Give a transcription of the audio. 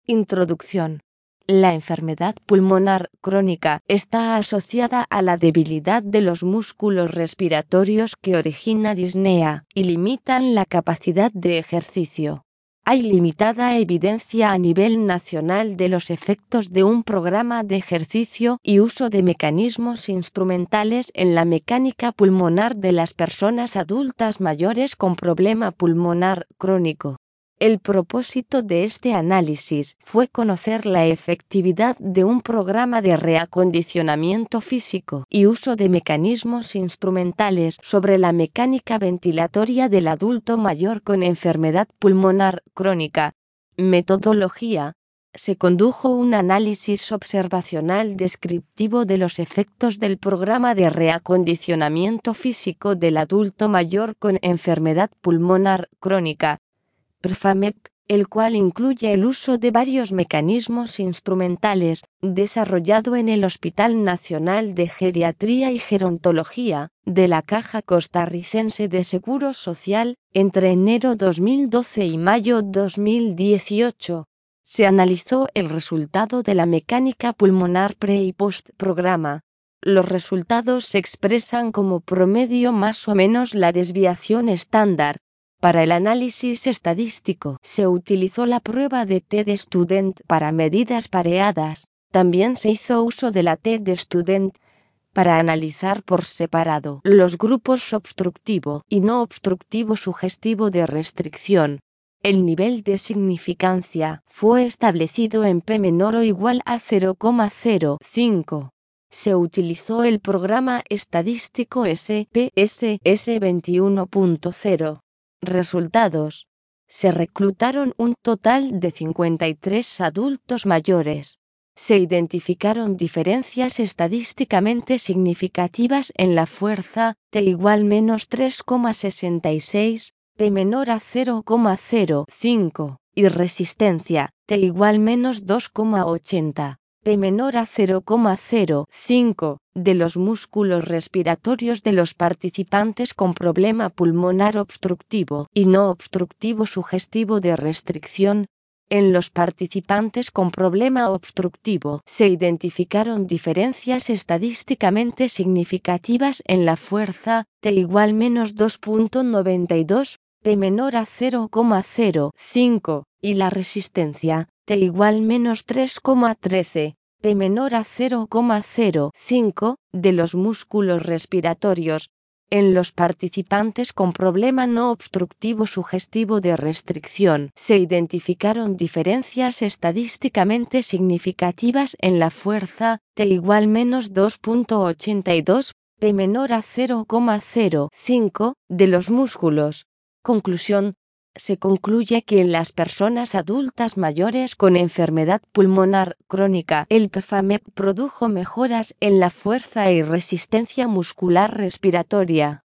Introducción. La enfermedad pulmonar crónica está asociada a la debilidad de los músculos respiratorios que origina disnea y limitan la capacidad de ejercicio. Hay limitada evidencia a nivel nacional de los efectos de un programa de ejercicio y uso de mecanismos instrumentales en la mecánica pulmonar de las personas adultas mayores con problema pulmonar crónico. El propósito de este análisis fue conocer la efectividad de un programa de reacondicionamiento físico y uso de mecanismos instrumentales sobre la mecánica ventilatoria del adulto mayor con enfermedad pulmonar crónica. Metodología. Se condujo un análisis observacional descriptivo de los efectos del programa de reacondicionamiento físico del adulto mayor con enfermedad pulmonar crónica, PRFAMEP, el cual incluye el uso de varios mecanismos instrumentales, desarrollado en el Hospital Nacional de Geriatría y Gerontología, de la Caja Costarricense de Seguro Social, entre enero 2012 y mayo 2018. Se analizó el resultado de la mecánica pulmonar pre- y post-programa. Los resultados se expresan como promedio más o menos la desviación estándar. Para el análisis estadístico se utilizó la prueba de TED-Student para medidas pareadas. También se hizo uso de la TED-Student para analizar por separado los grupos obstructivo y no obstructivo sugestivo de restricción. El nivel de significancia fue establecido en P menor o igual a 0,05. Se utilizó el programa estadístico SPSS 21.0. Resultados. Se reclutaron un total de 53 adultos mayores. Se identificaron diferencias estadísticamente significativas en la fuerza, T igual menos 3,66, P menor a 0,05, y resistencia, T igual menos 2,80. P menor a 0,05, de los músculos respiratorios de los participantes con problema pulmonar obstructivo y no obstructivo sugestivo de restricción. En los participantes con problema obstructivo se identificaron diferencias estadísticamente significativas en la fuerza, T igual menos 2,92, P menor a 0,05, y la resistencia, T igual menos 3,13, P menor a 0,05, de los músculos respiratorios. En los participantes con problema no obstructivo sugestivo de restricción se identificaron diferencias estadísticamente significativas en la fuerza, T igual menos 2,82, P menor a 0,05, de los músculos. Conclusión. Se concluye que en las personas adultas mayores con enfermedad pulmonar crónica, el PFAMEP produjo mejoras en la fuerza y resistencia muscular respiratoria.